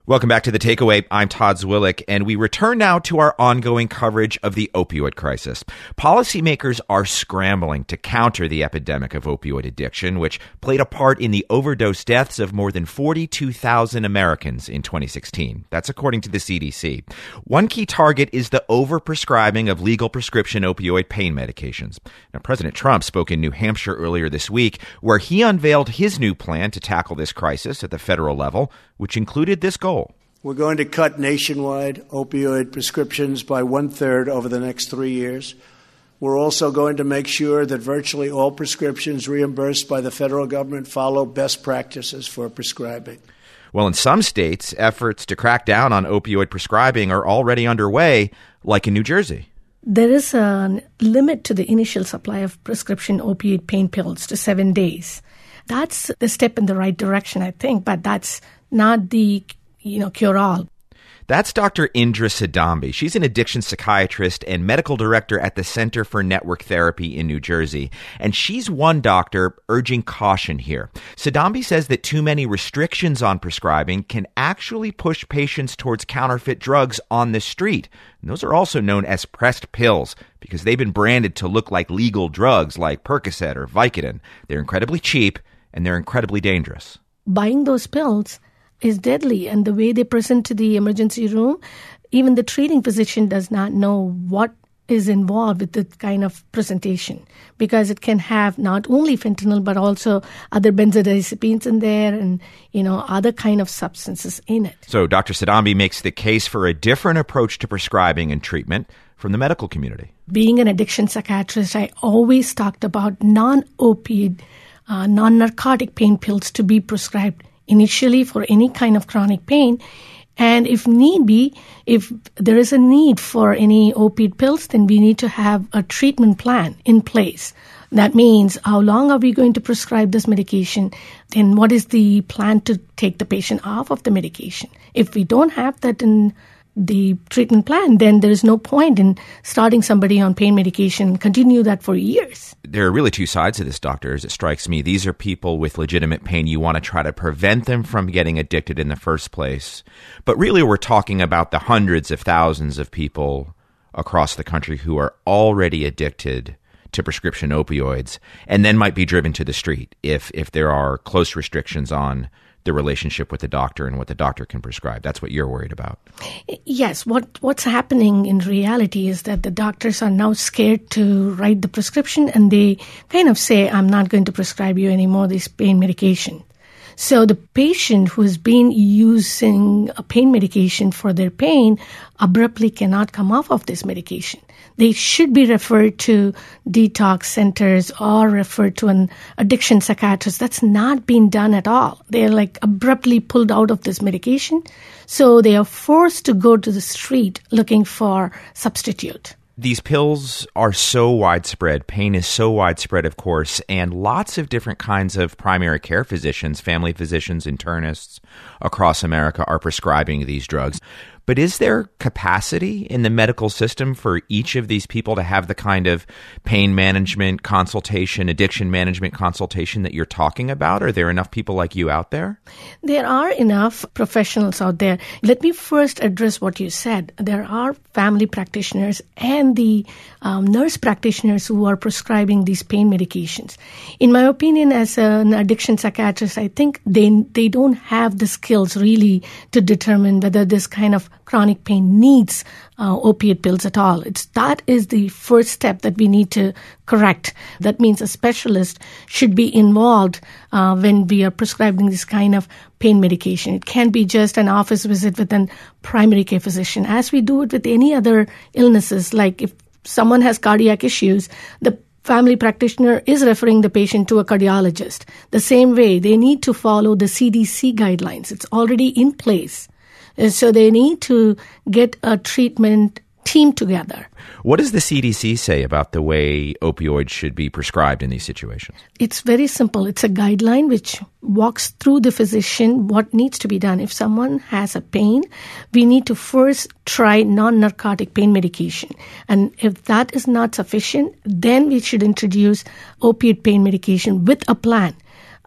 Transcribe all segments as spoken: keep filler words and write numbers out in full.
Welcome back to The Takeaway. I'm Todd Zwillich, and we return now to our ongoing coverage of the opioid crisis. Policymakers are scrambling to counter the epidemic of opioid addiction, which played a part in the overdose deaths of more than forty-two thousand Americans in twenty sixteen. That's according to the C D C. One key target is the overprescribing of legal prescription opioid pain medications. Now, President Trump spoke in New Hampshire earlier this week, where he unveiled his new plan to tackle this crisis at the federal level, which included this goal. We're going to cut nationwide opioid prescriptions by one-third over the next three years. We're also going to make sure that virtually all prescriptions reimbursed by the federal government follow best practices for prescribing. Well, in some states, efforts to crack down on opioid prescribing are already underway, like in New Jersey. There is a limit to the initial supply of prescription opioid pain pills to seven days. That's the step in the right direction, I think, but that's not the you know, cure-all. That's Doctor Indra Sidambi. She's an addiction psychiatrist and medical director at the Center for Network Therapy in New Jersey. And she's one doctor urging caution here. Sidambi says that too many restrictions on prescribing can actually push patients towards counterfeit drugs on the street. And those are also known as pressed pills because they've been branded to look like legal drugs like Percocet or Vicodin. They're incredibly cheap and they're incredibly dangerous. Buying those pills is deadly, and the way they present to the emergency room, even the treating physician does not know what is involved with this kind of presentation because it can have not only fentanyl but also other benzodiazepines in there and, you know, other kind of substances in it. So Doctor Sidambi makes the case for a different approach to prescribing and treatment from the medical community. Being an addiction psychiatrist, I always talked about non-opioid, uh, non-narcotic pain pills to be prescribed initially for any kind of chronic pain. And if need be, if there is a need for any opioid pills, then we need to have a treatment plan in place. That means how long are we going to prescribe this medication? Then what is the plan to take the patient off of the medication? If we don't have that in the treatment plan, then there is no point in starting somebody on pain medication and continue that for years. There are really two sides to this, doctors. It strikes me. These are people with legitimate pain. You want to try to prevent them from getting addicted in the first place. But really, we're talking about the hundreds of thousands of people across the country who are already addicted to prescription opioids and then might be driven to the street if if there are close restrictions on the relationship with the doctor and what the doctor can prescribe. That's what you're worried about. Yes. What what's happening in reality is that the doctors are now scared to write the prescription and they kind of say, I'm not going to prescribe you anymore this pain medication. So the patient who has been using a pain medication for their pain abruptly cannot come off of this medication. They should be referred to detox centers or referred to an addiction psychiatrist. That's not being done at all. They're like abruptly pulled out of this medication. So they are forced to go to the street looking for substitute. These pills are so widespread. Pain is so widespread, of course, and lots of different kinds of primary care physicians, family physicians, internists across America are prescribing these drugs. But is there capacity in the medical system for each of these people to have the kind of pain management consultation, addiction management consultation that you're talking about? Are there enough people like you out there? There are enough professionals out there. Let me first address what you said. There are family practitioners and the um, nurse practitioners who are prescribing these pain medications. In my opinion, as an addiction psychiatrist, I think they they don't have the skills really to determine whether this kind of chronic pain needs uh, opiate pills at all. It's that is the first step that we need to correct. That means a specialist should be involved uh, when we are prescribing this kind of pain medication. It can't be just an office visit with a primary care physician, as we do it with any other illnesses. Like if someone has cardiac issues, the family practitioner is referring the patient to a cardiologist. The same way, they need to follow the C D C guidelines. It's already in place. So they need to get a treatment team together. What does the C D C say about the way opioids should be prescribed in these situations? It's very simple. It's a guideline which walks through the physician what needs to be done. If someone has a pain, we need to first try non-narcotic pain medication. And if that is not sufficient, then we should introduce opiate pain medication with a plan.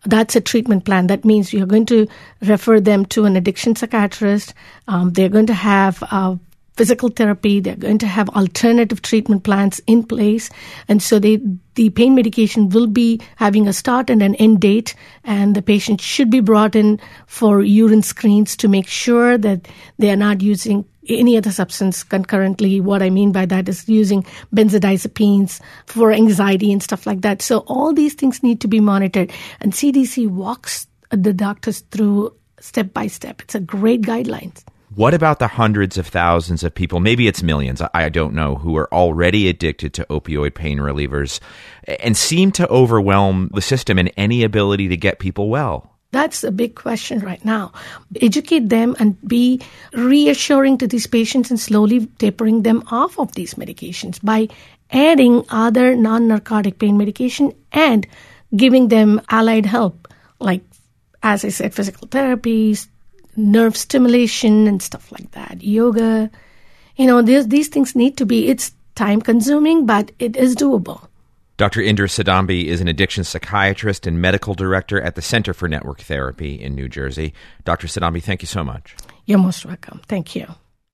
That's a treatment plan. That means you're going to refer them to an addiction psychiatrist. Um, they're going to have uh, physical therapy. They're going to have alternative treatment plans in place. And so they, the pain medication will be having a start and an end date. And the patient should be brought in for urine screens to make sure that they are not using any other substance concurrently. What I mean by that is using benzodiazepines for anxiety and stuff like that. So all these things need to be monitored. And C D C walks the doctors through step by step. It's a great guidelines. What about the hundreds of thousands of people, maybe it's millions, I don't know, who are already addicted to opioid pain relievers and seem to overwhelm the system and any ability to get people well? That's a big question right now. Educate them and be reassuring to these patients and slowly tapering them off of these medications by adding other non-narcotic pain medication and giving them allied help, like, as I said, physical therapy, nerve stimulation and stuff like that, yoga. You know, these, these things need to be, it's time-consuming, but it is doable. Doctor Indra Sidambi is an addiction psychiatrist and medical director at the Center for Network Therapy in New Jersey. Doctor Sidambi, thank you so much. You're most welcome. Thank you.